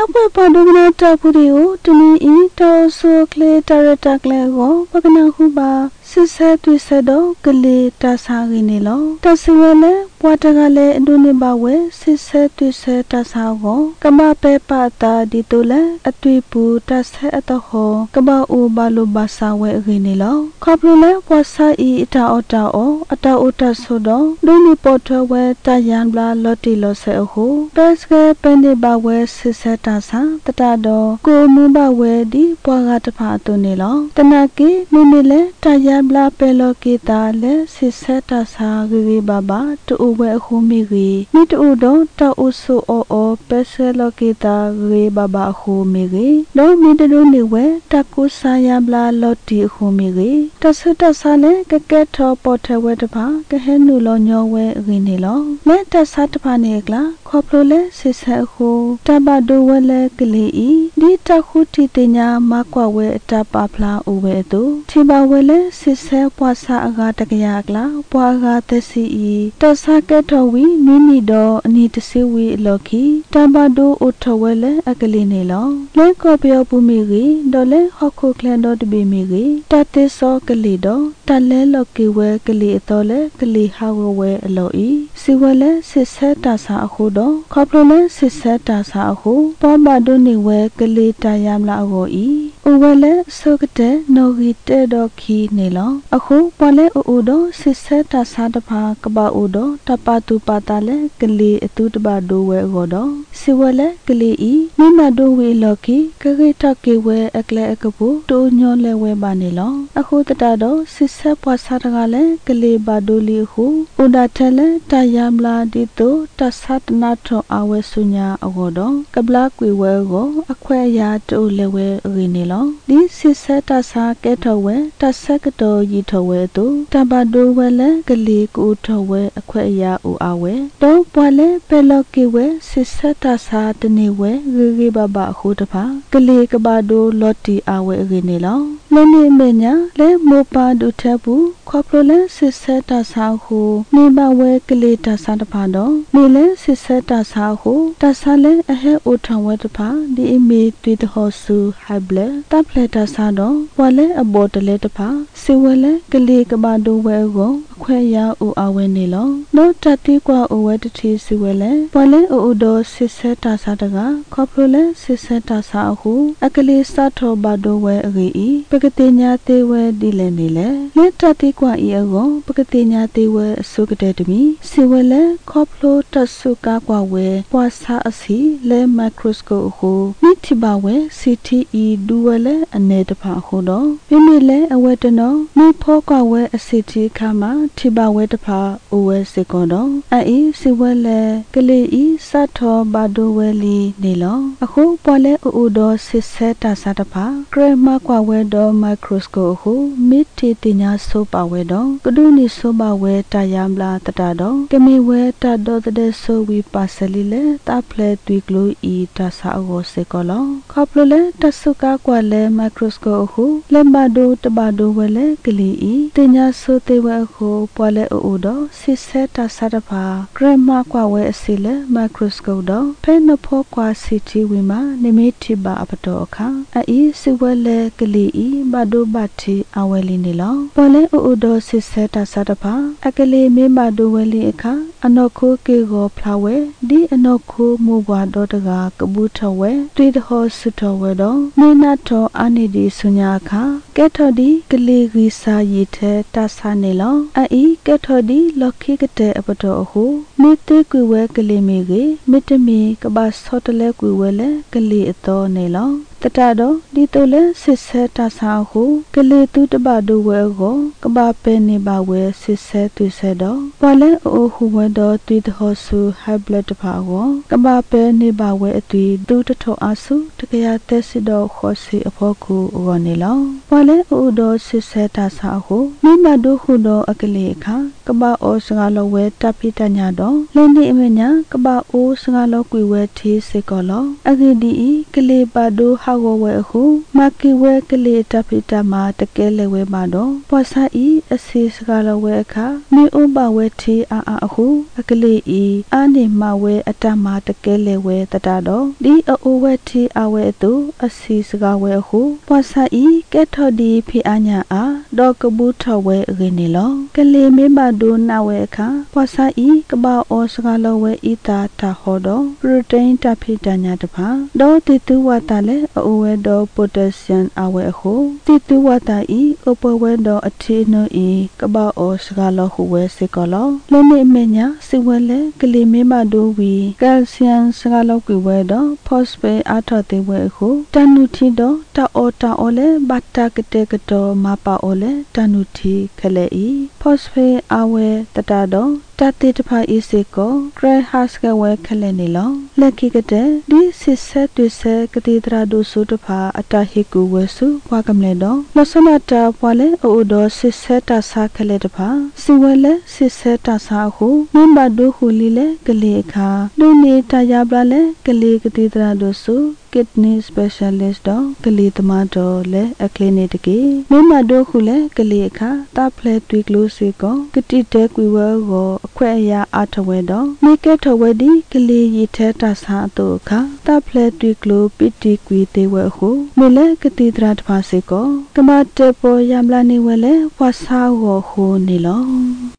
နောက်ပဲပါဒုကနာတာဖူဒီကိုတမီအီတောဆိုကလေတရတာကလေကိုပကနာဟုပါစစ်ဆဲတွေ့ဆဲတော့ကလေးတဆာရင်းနေလောတဆဝဲလဲပွားတကလည်းအဒုနေပါဝဲစစ်ဆဲတွေ့ဆဲတဆာကိုကမပဲပါတာဒီတိုလဲအတွေ့ပူတဆဲအတဟောကမအိုဘာလိုဘာစာဝဲရင်းနေလောခေါပလိုလဲပွားစာဤအတာအော်တာအောအတာအိုတဆိုတော့ဒုနေပေါ်ထဝဲတယန်ဘလာလော်တီလော်ဆဲအခုပတ်စကပန်နေပါဝဲစစ်ဆဲတဆာတတတော့ကိုမူပါဝဲဒီပွားကတဖာတုန်နေလောတနကေမိမိလဲတယန်ဘလာပဲလော်ကေတာလဲစစ်ဆဲတဆာဂရီဘာဘာတူဝဲအခုမိရီမိတူတော့တောက်အဆူအောပဲဆဲလော်ကေတာဂရီဘာဘာအခုမိရီတော့မိတူနေဝဲတကုဆာယန်ဘလာလော်တီအခုမိရီတဆတဆာလဲကကဲထောပေါ်ထဝဲတဖာကဟဲနူလောညောဝဲရင်းနေလောလဲတဆတဖာနေကလာခေါပလိုလဲစစ်ဆဲအခုတဘဒိုဝဲလဲကလေးဤဒီတခုတီတညာမကွာဝဲတပဖလာဥဝဲတူထိပါဝဲလဲစစ်ဆဲပွားစာအကားတကရကလာပွားကားသက်စီဤတဆကဲထောဝီနိနီတော့အနီတစီဝီလော်ခီတဘဒိုအိုထဝဲလဲအကလေးနေလောလဲကောပြောပူမီရီဒေါ်လဲဟော့ခုကလန်တော့တပီမီရီတတေဆောကလေးတော့တလဲလော်ကီဝဲကလေးအတော်လဲကလေးဟာဝဲအလော်ဤစီဝဲလဲစစ်ဆဲတဆာအခုတော့ခေါပလိုလဲစစ်ဆဲတဆာအခုပေါ်မဒုနေဝဲကလေးတယမ်လာအောဤဥဝဲလဲဆုကတဲ့နော်ဂီတဲတော့ခီနေလောအခုပေါ်လဲအိုတော့စစ်ဆဲတဆာတဖာကပအိုတော့တပတူပတာလဲကလေးအတူတပဒိုဝဲအောတော့စီဝဲလဲကလေးဤမိမဒိုဝေလော်ခီကခေတကေဝဲအကလဲအကပူတိုညောလဲဝဲပါနေလောအခုတတတော့စစ်ဆဲပွားစားတကလဲကလေးပါဒိုလီဟုဥဒထလဲတယမ်လာဒီတိုတဆတ်နာထောအဝဲဆုညာအောတော့ကပလာကွေဝဲကိုအခွဲရာတိုလဲဝဲရင်းနေလောဒီစစ်ဆဲတဆာကဲထောဝဲတဆက်ကတော်ရီထောဝဲတူတဘဒိုဝဲလဲကလေးကိုထောဝဲအခွဲရာအိုအဝဲတော့ပွာလဲပဲလော့ကေဝဲစစ်ဆဲတဆာတနေဝဲရီရီဘဘခုတဖာကလေးကဘာဒိုလော်တီအဝဲရင်းနေလောလဲနေမညာလဲမောပါဒုထဘူးခေါပလိုလဲစစ်ဆဲတဆာဟုနေဘဝဲကလေးတဆာတဖာတော့နေလဲစစ်ဆဲတဆာဟုတဆာလဲအဟဲအိုထောင်ဝဲတဖာဒီအမီတွေ့တဟောဆူဟိုင်ဘလတပ်လက်တဆာတော့ဝါလဲအဘော်တလဲတဖာစေဝဲလဲကလေးကဘာဒိုဝဲကိုအခွဲရအိုအဝဲနေလောနောတတိကွာအိုဝဲတတိစေဝဲလဲဝါလဲအိုဒိုစစ်ဆဲတဆာတကခေါပလိုလဲစစ်ဆဲတဆာဟုအကလေးစထောဘာဒိုဝဲအရီပကတိညာသေးဝဲဒီလဲနေလဲလဲတတိကွာဤအကောပကတိညာသေးဝဲအစုကတဲ့တမီစေဝဲလဲခေါပလိုတဆုကာကွာဝဲပွားစာအစီလဲမိုက်ခရိုစကိုဟုမိတိပါဝဲ CTE ဒူဝဲလဲအနေတဖာဟုတော့မိမိလဲအဝဲတနောမိဖောကွာဝဲအစီတီခါမှာထိပါဝဲတဖာအိုဝဲစေကောတော့အေးစေဝဲလဲကလေးဤစထောဘာဒိုဝဲလီနေလောအခုပေါ်လဲအိုတော့စစ်ဆဲတာစာတဖာဂရမကွာဝဲတော့မိုက်ခရိုစကိုဟုမိတီတင်ညာဆိုပါဝဲတော့ကဒုနိဆိုပါဝဲတယမ်လာတတတော့ကမေဝဲတတော့တဲ့ဆိုဝီပါဆလီလဲတဖလဲတွီကလူဤတဆာအောစေကောလောခေါပလိုလဲတဆုကာကွာလဲမိုက်ခရိုစကိုဟုလဲမဒိုတဘဒိုဝဲလဲကလီဤတင်ညာဆိုသေးဝဲဟုပေါ်လဲအိုတော့စစ်ဆဲတာဆာတဖာဂရမကွာဝဲအစီလဲမိုက်ခရိုစကိုတော့ဖဲနဖောကွာစီတီဝီမှာနိမိတိပါအပတော်အခါအေးစဝဲလဲကလီဤဘဒိုဘတီအဝဲလီနေလောပေါ်လဲအိုတော့စစ်ဆဲတာဆာတဖာအကလေးမေမဒိုဝဲလီအခါအနော့ခိုးကေကိုဖလာဝဲဒီအနော့ခိုးမူဘွားတော့တကကဘူးထဝဲတွေ့တဟောစွတော်ဝဲတော့နေနာထောအာနေဒီဆုညာခါကဲထော်ဒီကလေးဂီစာရီထဲတဆာနေလောအေးကဲထော်ဒီလော်ခိကတဲ့အပတော်ဟုမိတေကွေဝဲကလေးမေကြီးမိတမီကဘာဆော့တလဲကွေဝဲလဲကလေးအတော်နေလောတတတော့ဒီတိုလဲစစ်ဆဲတဆာဟုကလေးသူတပဒိုဝဲကိုကဘာပဲနေပါဝဲစစ်ဆဲတွေ့ဆဲတော့ဘာလဲအိုဟုဝဲတော့တွေ့တဟောဆူဟိုင်ဘလက်တဖာကိုကဘာပဲနေပါဝဲအတွေ့သူတထောအဆုတကရသက်စစ်တော့ခေါ်စီအဖို့ကူအော်နေလောဘာလဲအိုတော့စစ်ဆဲတဆာဟုမိမတို့ဟုတော့အကလေးအခါကဘာအောစငါလောဝဲတပိတညာတော့လဲနေအမညာကဘာအိုစငါလောကွေဝဲသေးစေကောလောအဂီဒီကလေးပါဒိုဟာဝဝဲဟုမကီဝဲကလေးတပိတမှာတကဲလေဝဲပါတော့ပွားစာဤအစီစကားလဝဲအခါမေဥပဝဲတီအာအခုအကလေးဤအာနေမဝဲအတမတကဲလေဝဲတတတော့ဒီအိုဝဲတီအဝဲသူအစီစကားဝဲဟုပွားစာဤကဲထော်ဒီဖိအညာအားဒေါကဘူးထော်ဝဲရင်းနေလောကလေးမေမဒိုနာဝဲအခါပွားစာဤကဘာအောစကားလဝဲဤတာတာဟောတော့ပရိုတိန်းတဖိတညာတပါဒေါတိတူဝတာလေအိုဝဲတော့ပိုတက်ဆီယမ်အဝဲဟုတိတူဝတာဤအပဝဲတော့အထီနိုဤကဘာအောစကားလဟုဝဲစေကလောလနေမညာစီဝဲလေကလေးမေမဒိုဝီကယ်ဆီယမ်စကားလောက်ကွေဝဲတော့ဖော့စပေအာထော်တေဝဲဟုတန်နုထီတော့တာအောလေဘတ်တာကတဲ့ကတော့မပါအောလေတန်နုထီခလေဤဖော့စပေအဝဲတတတော့တတိတဖာဤစေကိုဂရဟတ်ကဝဲခလဲနေလောလက်ခိကတဲ့ဒီစစ်ဆက်တွေ့ဆဲကတိတရာဒုစုတဖာအတဟိကူဝဲစုပွားကမလဲတော့လဆနတာပွားလဲအိုဒိုစစ်ဆက်တဆာခလဲတဖာစီဝဲလဲစစ်ဆက်တဆာဟုမင်းဘဒုခုလီလဲကလေးအခါလူနေတာရပလဲကလေးကတိတရာဒုစုkidney specialist တော့ကလေးသမားတော်လဲအခလင်းတကေမိမတို့ခုလဲကလေးအခါတဖလဲတွေ့ကလို့စေကောကတိတဲကွေဝဲကိုအခွဲအရာအထဝဲတော့မိကဲထဝဲဒီကလေးရထဲတဆာတော့အခါတဖလဲတွေ့ကလို့ပီတီကွေသေးဝဲဟုမလဲကတိတရာတပါစေကောကမတဲပေါ်ရမလာနေဝဲလဲဝါဆာဝဟိုနေလော